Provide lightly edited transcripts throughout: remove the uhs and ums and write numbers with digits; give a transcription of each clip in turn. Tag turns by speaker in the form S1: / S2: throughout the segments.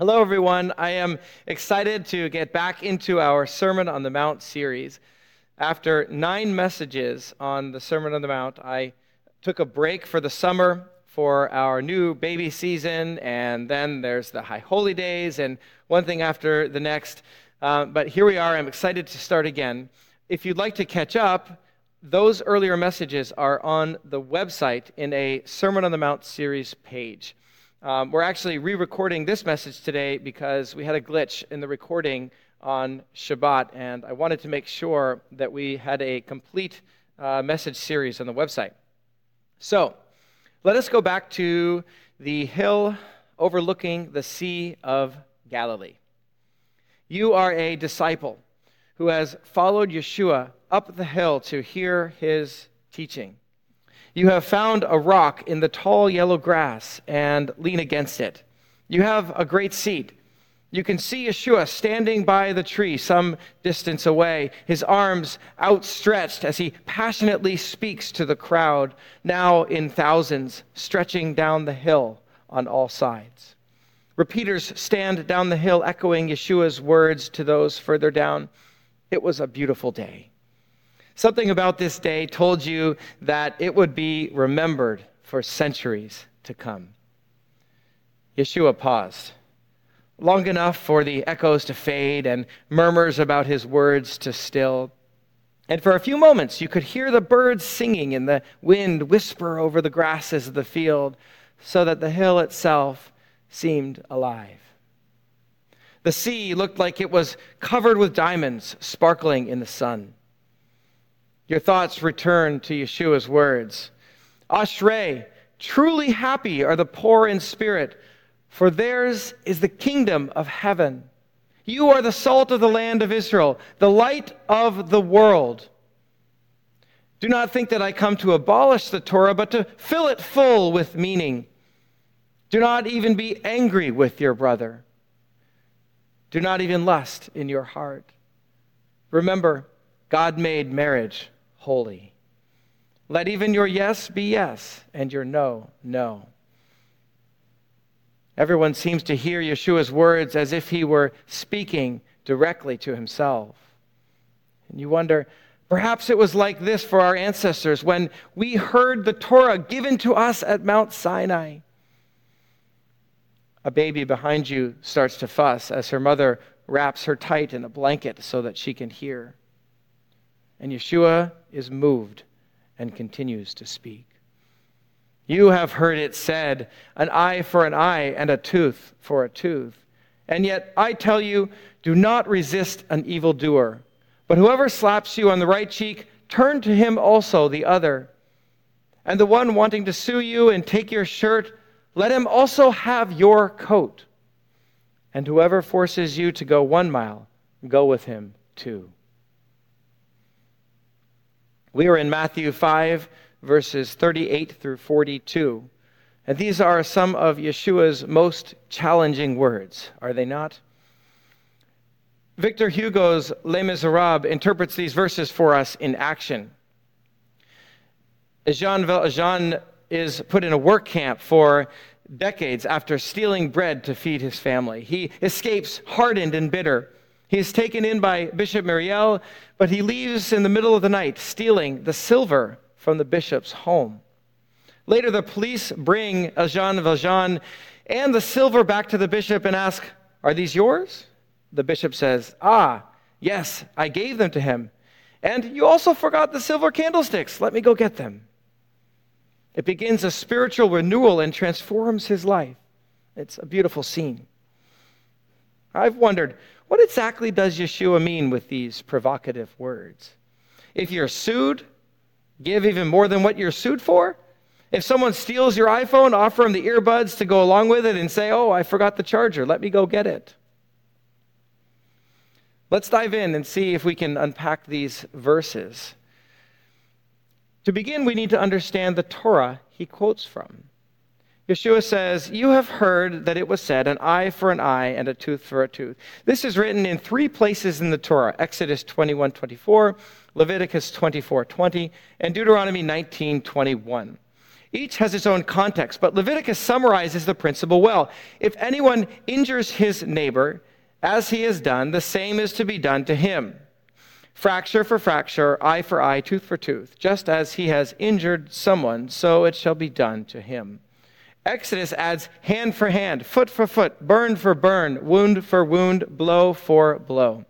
S1: Hello, everyone. I am excited to get back into our Sermon on the Mount series. After 9 messages on the Sermon on the Mount, I took a break for the summer for our new baby season, and then there's the High Holy Days, and one thing after the next. But here we are. I'm excited to start again. If you'd like to catch up, those earlier messages are on the website in a Sermon on the Mount series page. We're actually re-recording this message today because we had a glitch in the recording on Shabbat, and I wanted to make sure that we had a complete message series on the website. So, let us go back to the hill overlooking the Sea of Galilee. You are a disciple who has followed Yeshua up the hill to hear his teaching. You have found a rock in the tall yellow grass and lean against it. You have a great seat. You can see Yeshua standing by the tree some distance away, his arms outstretched as he passionately speaks to the crowd, now in thousands, stretching down the hill on all sides. Repeaters stand down the hill echoing Yeshua's words to those further down. It was a beautiful day. Something about this day told you that it would be remembered for centuries to come. Yeshua paused, long enough for the echoes to fade and murmurs about his words to still. And for a few moments, you could hear the birds singing and the wind whisper over the grasses of the field, so that the hill itself seemed alive. The sea looked like it was covered with diamonds sparkling in the sun. Your thoughts return to Yeshua's words. Ashrei, truly happy are the poor in spirit, for theirs is the kingdom of heaven. You are the salt of the land of Israel, the light of the world. Do not think that I come to abolish the Torah, but to fill it full with meaning. Do not even be angry with your brother. Do not even lust in your heart. Remember, God made marriage holy. Let even your yes be yes, and your no, no. Everyone seems to hear Yeshua's words as if he were speaking directly to himself. And you wonder, perhaps it was like this for our ancestors when we heard the Torah given to us at Mount Sinai. A baby behind you starts to fuss as her mother wraps her tight in a blanket so that she can hear. And Yeshua is moved and continues to speak. You have heard it said, an eye for an eye and a tooth for a tooth. And yet I tell you, do not resist an evildoer. But whoever slaps you on the right cheek, turn to him also the other. And the one wanting to sue you and take your shirt, let him also have your coat. And whoever forces you to go 1 mile, go with him 2. We are in Matthew 5, verses 38 through 42. And these are some of Yeshua's most challenging words, are they not? Victor Hugo's Les Miserables interprets these verses for us in action. Jean Valjean is put in a work camp for decades after stealing bread to feed his family. He escapes hardened and bitter. He is taken in by Bishop Myriel, but he leaves in the middle of the night, stealing the silver from the bishop's home. Later, the police bring Jean Valjean and the silver back to the bishop and ask, "Are these yours?" The bishop says, "Ah, yes, I gave them to him. And you also forgot the silver candlesticks. Let me go get them." It begins a spiritual renewal and transforms his life. It's a beautiful scene. I've wondered, what exactly does Yeshua mean with these provocative words? If you're sued, give even more than what you're sued for? If someone steals your iPhone, offer them the earbuds to go along with it and say, "Oh, I forgot the charger. Let me go get it." Let's dive in and see if we can unpack these verses. To begin, we need to understand the Torah he quotes from. Yeshua says, "You have heard that it was said, an eye for an eye and a tooth for a tooth." This is written in 3 places in the Torah: Exodus 21:24, Leviticus 24:20, and Deuteronomy 19:21. Each has its own context, but Leviticus summarizes the principle well. If anyone injures his neighbor, as he has done, the same is to be done to him. Fracture for fracture, eye for eye, tooth for tooth. Just as he has injured someone, so it shall be done to him. Exodus adds hand for hand, foot for foot, burn for burn, wound for wound, blow for blow.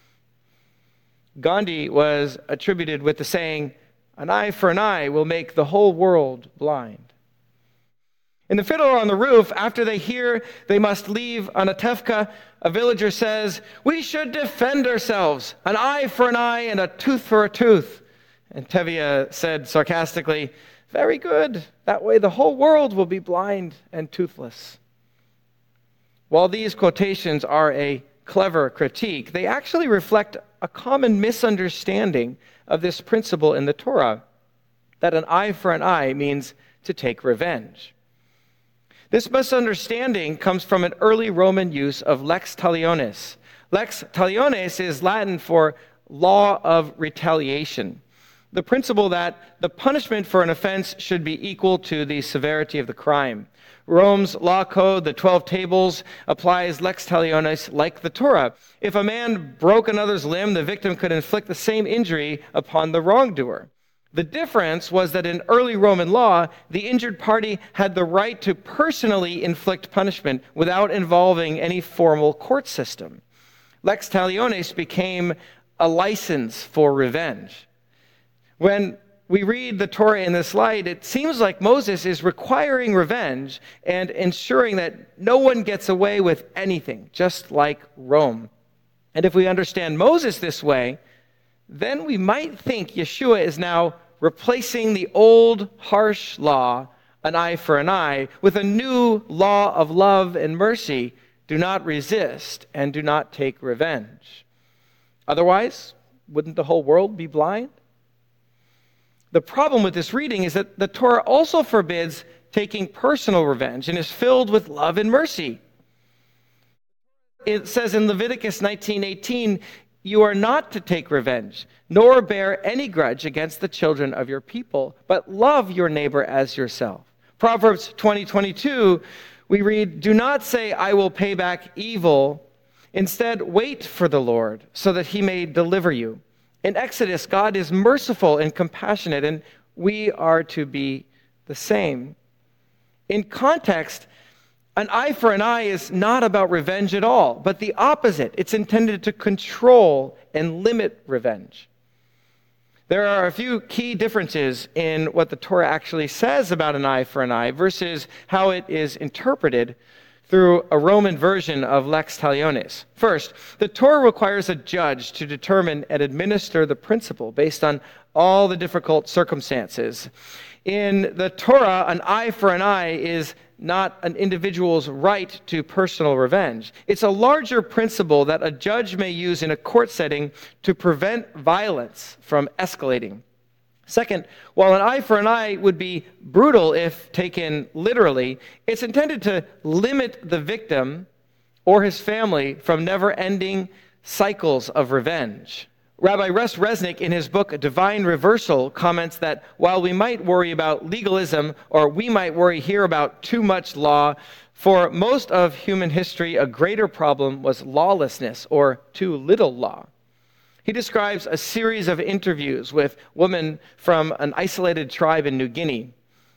S1: Gandhi was attributed with the saying, "An eye for an eye will make the whole world blind." In The Fiddler on the Roof, after they hear they must leave Anatevka, a villager says, "We should defend ourselves, an eye for an eye and a tooth for a tooth." And Tevye said sarcastically, "Very good. That way the whole world will be blind and toothless." While these quotations are a clever critique, they actually reflect a common misunderstanding of this principle in the Torah, that an eye for an eye means to take revenge. This misunderstanding comes from an early Roman use of lex talionis. Lex talionis is Latin for law of retaliation, the principle that the punishment for an offense should be equal to the severity of the crime. Rome's law code, the 12 Tables, applies lex talionis like the Torah. If a man broke another's limb, the victim could inflict the same injury upon the wrongdoer. The difference was that in early Roman law, the injured party had the right to personally inflict punishment without involving any formal court system. Lex talionis became a license for revenge. When we read the Torah in this light, it seems like Moses is requiring revenge and ensuring that no one gets away with anything, just like Rome. And if we understand Moses this way, then we might think Yeshua is now replacing the old harsh law, an eye for an eye, with a new law of love and mercy. Do not resist and do not take revenge. Otherwise, wouldn't the whole world be blind? The problem with this reading is that the Torah also forbids taking personal revenge and is filled with love and mercy. It says in Leviticus 19:18, "You are not to take revenge, nor bear any grudge against the children of your people, but love your neighbor as yourself." Proverbs 20:22, we read, "Do not say, 'I will pay back evil.' Instead, wait for the Lord, so that he may deliver you." In Exodus, God is merciful and compassionate, and we are to be the same. In context, an eye for an eye is not about revenge at all, but the opposite. It's intended to control and limit revenge. There are a few key differences in what the Torah actually says about an eye for an eye versus how it is interpreted through a Roman version of lex talionis. First, the Torah requires a judge to determine and administer the principle based on all the difficult circumstances. In the Torah, an eye for an eye is not an individual's right to personal revenge. It's a larger principle that a judge may use in a court setting to prevent violence from escalating. Second, while an eye for an eye would be brutal if taken literally, it's intended to limit the victim or his family from never-ending cycles of revenge. Rabbi Russ Resnick, in his book Divine Reversal, comments that while we might worry about legalism, or we might worry here about too much law, for most of human history, a greater problem was lawlessness, or too little law. He describes a series of interviews with women from an isolated tribe in New Guinea.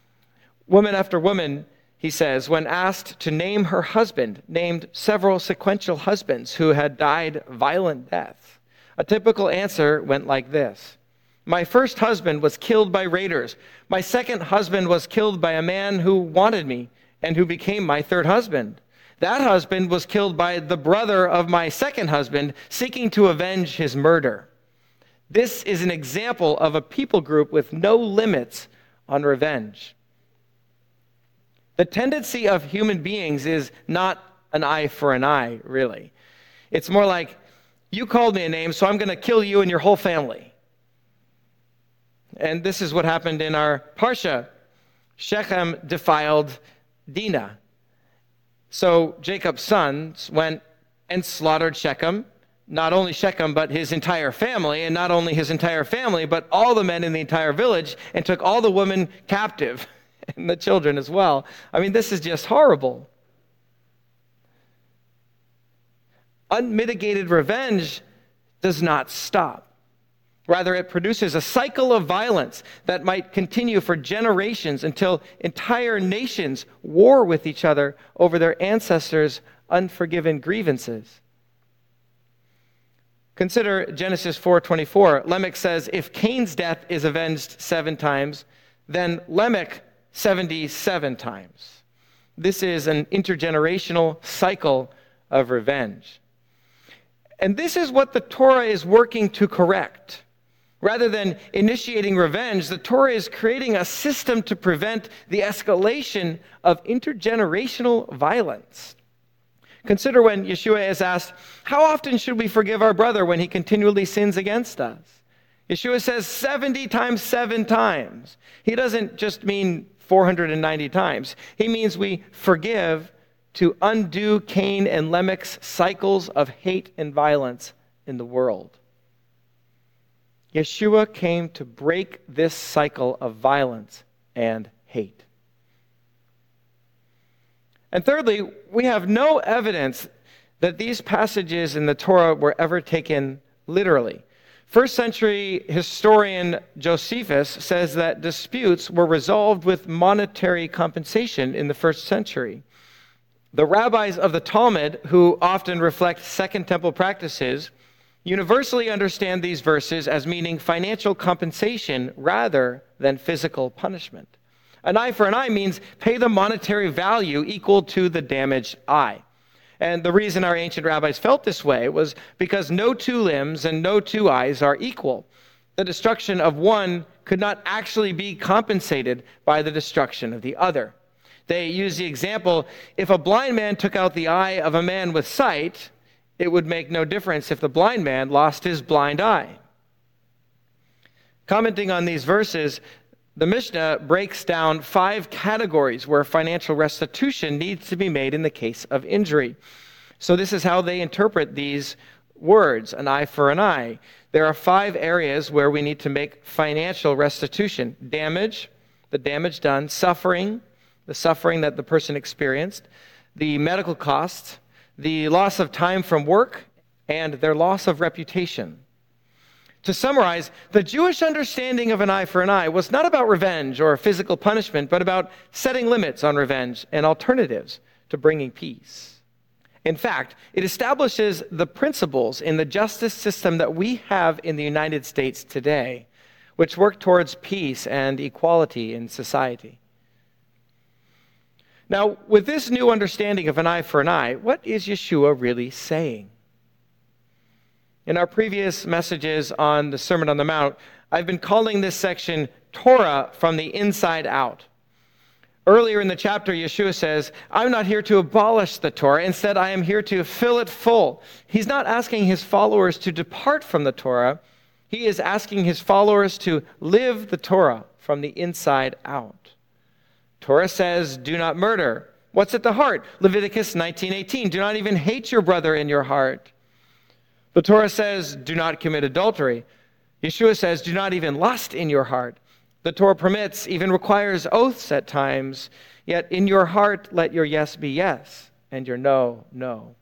S1: Woman after woman, he says, when asked to name her husband, named several sequential husbands who had died violent deaths. A typical answer went like this: "My first husband was killed by raiders. My second husband was killed by a man who wanted me and who became my third husband. That husband was killed by the brother of my second husband, seeking to avenge his murder." This is an example of a people group with no limits on revenge. The tendency of human beings is not an eye for an eye, really. It's more like, you called me a name, so I'm going to kill you and your whole family. And this is what happened in our Parsha. Shechem defiled Dinah. So Jacob's sons went and slaughtered Shechem, not only Shechem, but his entire family, and not only his entire family, but all the men in the entire village, and took all the women captive and the children as well. I mean, this is just horrible. Unmitigated revenge does not stop. Rather, it produces a cycle of violence that might continue for generations until entire nations war with each other over their ancestors' unforgiven grievances. Consider Genesis 4:24. Lamech says, if Cain's death is avenged 7 times, then Lamech 77 times. This is an intergenerational cycle of revenge. And this is what the Torah is working to correct. Rather than initiating revenge, the Torah is creating a system to prevent the escalation of intergenerational violence. Consider when Yeshua is asked, how often should we forgive our brother when he continually sins against us? Yeshua says 70 times 7 times. He doesn't just mean 490 times. He means we forgive to undo Cain and Lamech's cycles of hate and violence in the world. Yeshua came to break this cycle of violence and hate. And thirdly, we have no evidence that these passages in the Torah were ever taken literally. First century historian Josephus says that disputes were resolved with monetary compensation in the first century. The rabbis of the Talmud, who often reflect Second Temple practices, universally understand these verses as meaning financial compensation rather than physical punishment. An eye for an eye means pay the monetary value equal to the damaged eye. And the reason our ancient rabbis felt this way was because no 2 limbs and no 2 eyes are equal. The destruction of one could not actually be compensated by the destruction of the other. They use the example, if a blind man took out the eye of a man with sight, it would make no difference if the blind man lost his blind eye. Commenting on these verses, the Mishnah breaks down 5 categories where financial restitution needs to be made in the case of injury. So this is how they interpret these words, an eye for an eye. There are 5 areas where we need to make financial restitution. Damage, the damage done. Suffering, the suffering that the person experienced. The medical costs, the loss of time from work, and their loss of reputation. To summarize, the Jewish understanding of an eye for an eye was not about revenge or physical punishment, but about setting limits on revenge and alternatives to bringing peace. In fact, it establishes the principles in the justice system that we have in the United States today, which work towards peace and equality in society. Now, with this new understanding of an eye for an eye, what is Yeshua really saying? In our previous messages on the Sermon on the Mount, I've been calling this section Torah from the inside out. Earlier in the chapter, Yeshua says, I'm not here to abolish the Torah. Instead, I am here to fill it full. He's not asking his followers to depart from the Torah. He is asking his followers to live the Torah from the inside out. Torah says, do not murder. What's at the heart? Leviticus 19:18. Do not even hate your brother in your heart. The Torah says, do not commit adultery. Yeshua says, do not even lust in your heart. The Torah permits, even requires oaths at times, yet in your heart let your yes be yes, and your no, no.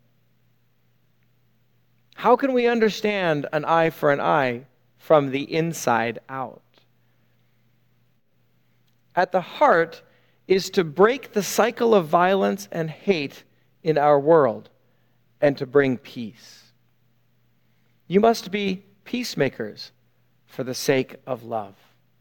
S1: How can we understand an eye for an eye from the inside out? At the heart is to break the cycle of violence and hate in our world and to bring peace. You must be peacemakers for the sake of love.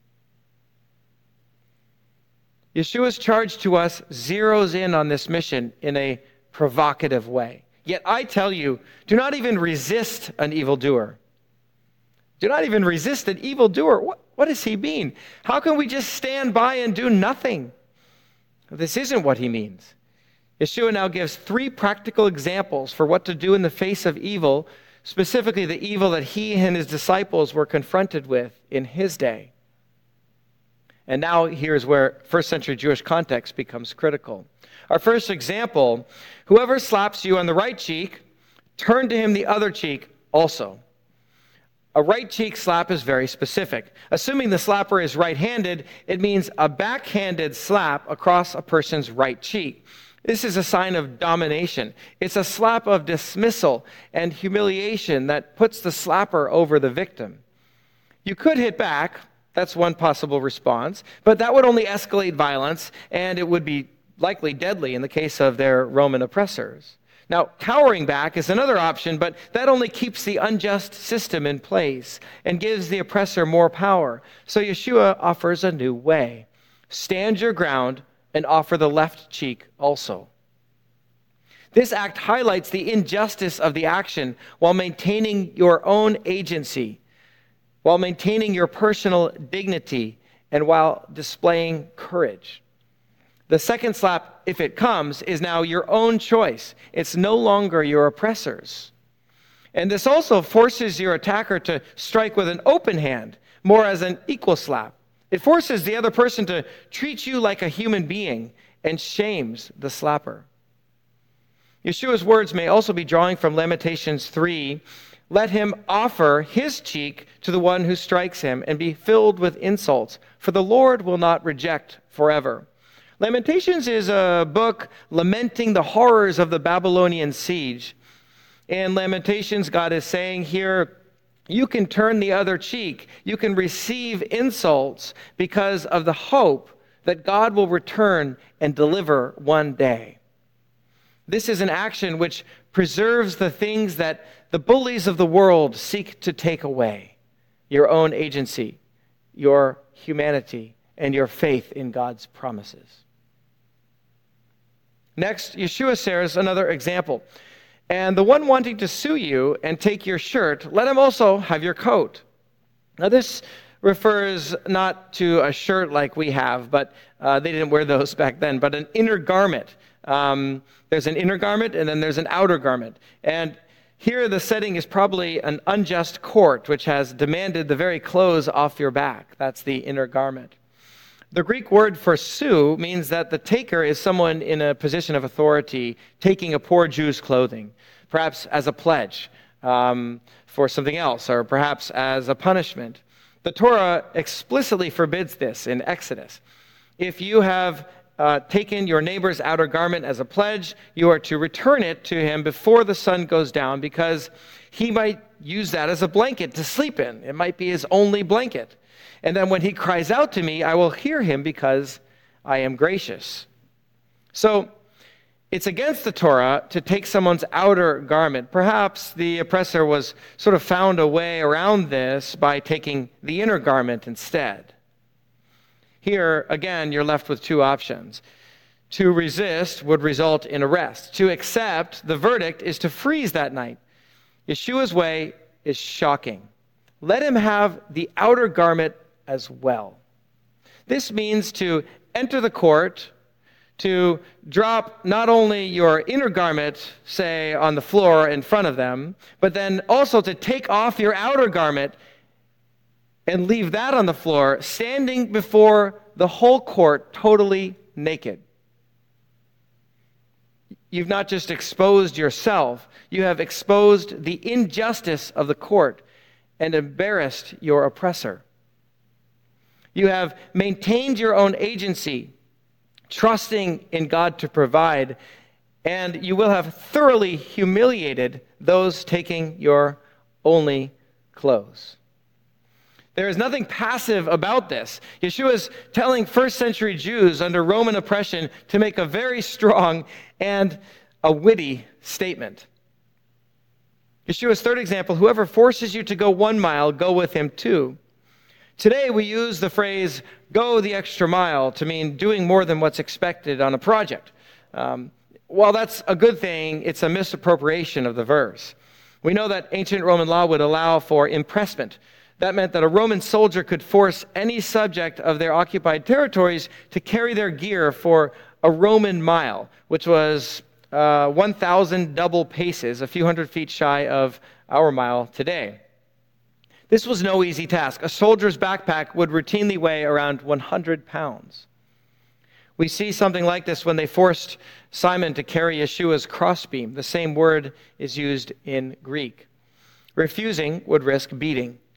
S1: Yeshua's charge to us zeroes in on this mission in a provocative way. Yet I tell you, do not even resist an evildoer. Do not even resist an evildoer. What does he mean? How can we just stand by and do nothing? This isn't what he means. Yeshua now gives 3 practical examples for what to do in the face of evil, specifically the evil that he and his disciples were confronted with in his day. And now here's where first century Jewish context becomes critical. Our first example, whoever slaps you on the right cheek, turn to him the other cheek also. A right cheek slap is very specific. Assuming the slapper is right-handed, it means a backhanded slap across a person's right cheek. This is a sign of domination. It's a slap of dismissal and humiliation that puts the slapper over the victim. You could hit back. That's one possible response. But that would only escalate violence, and it would be likely deadly in the case of their Roman oppressors. Now, cowering back is another option, but that only keeps the unjust system in place and gives the oppressor more power. So Yeshua offers a new way. Stand your ground and offer the left cheek also. This act highlights the injustice of the action while maintaining your own agency, while maintaining your personal dignity, and while displaying courage. The second slap, if it comes, is now your own choice. It's no longer your oppressor's. And this also forces your attacker to strike with an open hand, more as an equal slap. It forces the other person to treat you like a human being and shames the slapper. Yeshua's words may also be drawing from Lamentations 3. Let him offer his cheek to the one who strikes him and be filled with insults, for the Lord will not reject forever. Lamentations is a book lamenting the horrors of the Babylonian siege. In Lamentations, God is saying here, you can turn the other cheek. You can receive insults because of the hope that God will return and deliver one day. This is an action which preserves the things that the bullies of the world seek to take away: your own agency, your humanity, and your faith in God's promises. Next, Yeshua shares another example. And the one wanting to sue you and take your shirt, let him also have your coat. Now this refers not to a shirt like we have, but they didn't wear those back then, but an inner garment. There's an inner garment and then there's an outer garment. And here the setting is probably an unjust court, which has demanded the very clothes off your back. That's the inner garment. The Greek word for sue means that the taker is someone in a position of authority taking a poor Jew's clothing, perhaps as a pledge for something else, or perhaps as a punishment. The Torah explicitly forbids this in Exodus. If you have taken your neighbor's outer garment as a pledge, you are to return it to him before the sun goes down, because he might use that as a blanket to sleep in. It might be his only blanket. And then when he cries out to me, I will hear him because I am gracious. So it's against the Torah to take someone's outer garment. Perhaps the oppressor was sort of found a way around this by taking the inner garment instead. Here, again, you're left with two options. To resist would result in arrest. To accept the verdict is to freeze that night. Yeshua's way is shocking. Let him have the outer garment as well. This means to enter the court, to drop not only your inner garment, say, on the floor in front of them, but then also to take off your outer garment and leave that on the floor, standing before the whole court totally naked. You've not just exposed yourself, you have exposed the injustice of the court and embarrassed your oppressor. You have maintained your own agency, trusting in God to provide, and you will have thoroughly humiliated those taking your only clothes. There is nothing passive about this. Yeshua is telling first century Jews under Roman oppression to make a very strong and a witty statement. Yeshua's third example, whoever forces you to go 1 mile, go with him 2. Today we use the phrase, go the extra mile, to mean doing more than what's expected on a project. While that's a good thing, it's a misappropriation of the verse. We know that ancient Roman law would allow for impressment. That meant that a Roman soldier could force any subject of their occupied territories to carry their gear for a Roman mile, which was 1,000 double paces, a few hundred feet shy of our mile today. This was no easy task. A soldier's backpack would routinely weigh around 100 pounds. We see something like this when they forced Simon to carry Yeshua's crossbeam. The same word is used in Greek. Refusing would risk beating.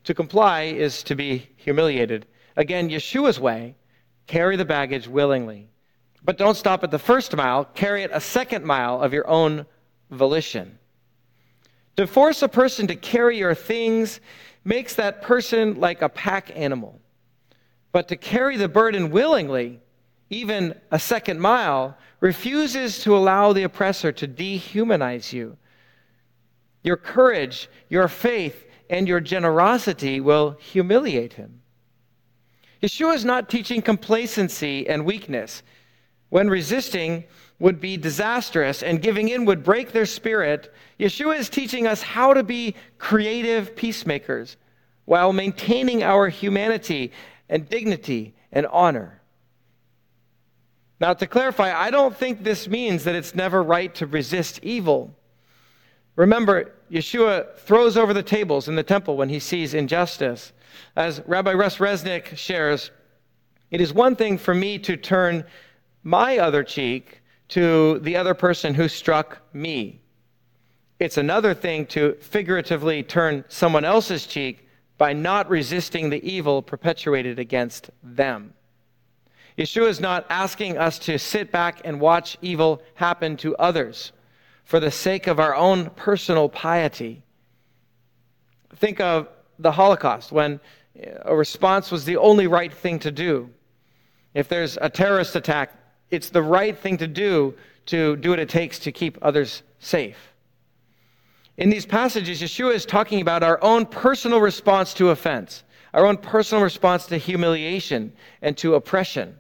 S1: To comply is to be humiliated. Again, Yeshua's way, carry the baggage willingly. But don't stop at the first mile, carry it a second mile of your own volition. To force a person to carry your things makes that person like a pack animal. But to carry the burden willingly, even a second mile, refuses to allow the oppressor to dehumanize you. Your courage, your faith, and your generosity will humiliate him. Yeshua is not teaching complacency and weakness. When resisting would be disastrous and giving in would break their spirit, Yeshua is teaching us how to be creative peacemakers while maintaining our humanity and dignity and honor. Now, to clarify, I don't think this means that it's never right to resist evil. Remember, Yeshua throws over the tables in the temple when he sees injustice. As Rabbi Russ Resnick shares, it is one thing for me to turn my other cheek to the other person who struck me. It's another thing to figuratively turn someone else's cheek by not resisting the evil perpetuated against them. Yeshua is not asking us to sit back and watch evil happen to others for the sake of our own personal piety. Think of the Holocaust, when a response was the only right thing to do. If there's a terrorist attack, it's the right thing to do what it takes to keep others safe. In these passages, Yeshua is talking about our own personal response to offense, our own personal response to humiliation and to oppression.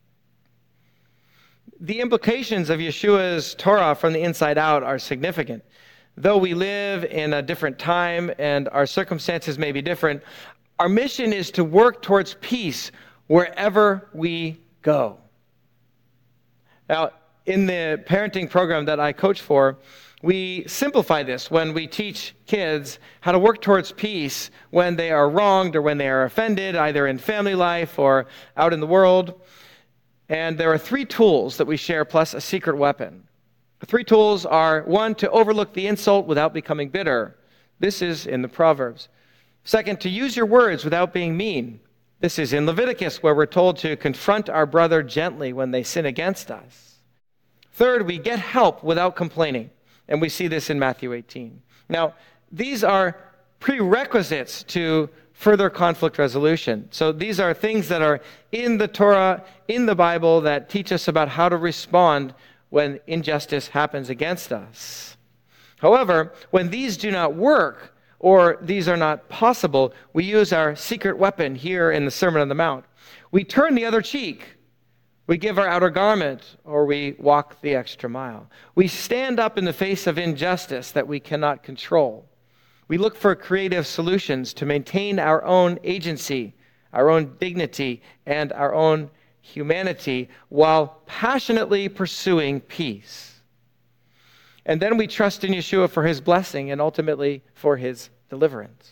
S1: The implications of Yeshua's Torah from the inside out are significant. Though we live in a different time and our circumstances may be different, our mission is to work towards peace wherever we go. Now, in the parenting program that I coach for, we simplify this when we teach kids how to work towards peace when they are wronged or when they are offended, either in family life or out in the world. And there are 3 tools that we share, plus a secret weapon. The 3 tools are, 1, to overlook the insult without becoming bitter. This is in the Proverbs. 2, to use your words without being mean. This is in Leviticus, where we're told to confront our brother gently when they sin against us. 3, we get help without complaining. And we see this in Matthew 18. Now, these are prerequisites to further conflict resolution. So these are things that are in the Torah, in the Bible, that teach us about how to respond when injustice happens against us. However, when these do not work, or these are not possible, we use our secret weapon here in the Sermon on the Mount. We turn the other cheek. We give our outer garment, or we walk the extra mile. We stand up in the face of injustice that we cannot control. We look for creative solutions to maintain our own agency, our own dignity, and our own humanity while passionately pursuing peace. And then we trust in Yeshua for his blessing and ultimately for his deliverance.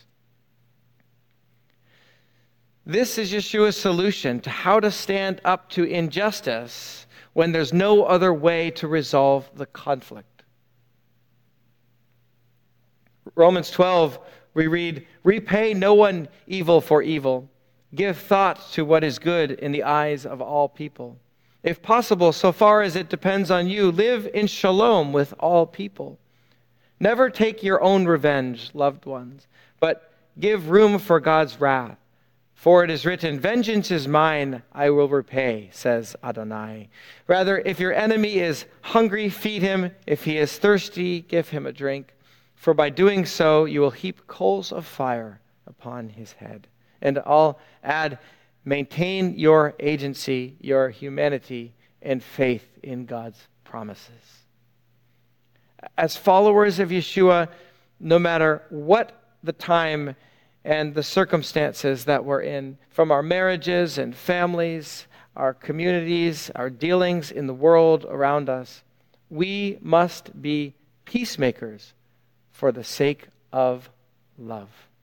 S1: This is Yeshua's solution to how to stand up to injustice when there's no other way to resolve the conflict. Romans 12, we read, "Repay no one evil for evil. Give thought to what is good in the eyes of all people. If possible, so far as it depends on you, live in shalom with all people. Never take your own revenge, loved ones, but give room for God's wrath. For it is written, 'Vengeance is mine, I will repay,' says Adonai. Rather, if your enemy is hungry, feed him. If he is thirsty, give him a drink. For by doing so, you will heap coals of fire upon his head." And I'll add, maintain your agency, your humanity, and faith in God's promises. As followers of Yeshua, no matter what the time and the circumstances that we're in, from our marriages and families, our communities, our dealings in the world around us, we must be peacemakers for the sake of love.